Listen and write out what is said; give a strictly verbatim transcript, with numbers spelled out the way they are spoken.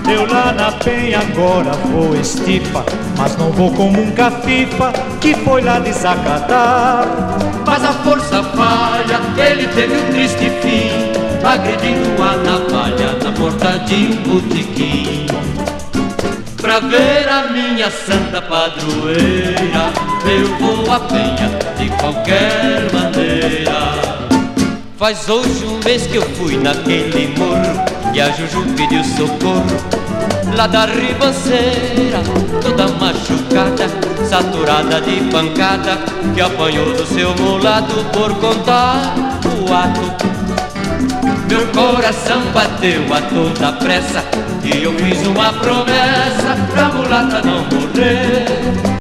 Eu lá na penha agora vou estipa, mas não vou como um cafifa que foi lá desacatar. Mas a força falha, ele teve um triste fim, agredindo a navalha na porta de um botequim. Pra ver a minha santa padroeira, eu vou à penha de qualquer maneira. Faz hoje um mês que eu fui naquele morro e a Juju pediu socorro lá da ribanceira, toda machucada, saturada de pancada, que apanhou do seu mulado por contar o ato. Meu coração bateu a toda pressa e eu fiz uma promessa pra mulata não morrer.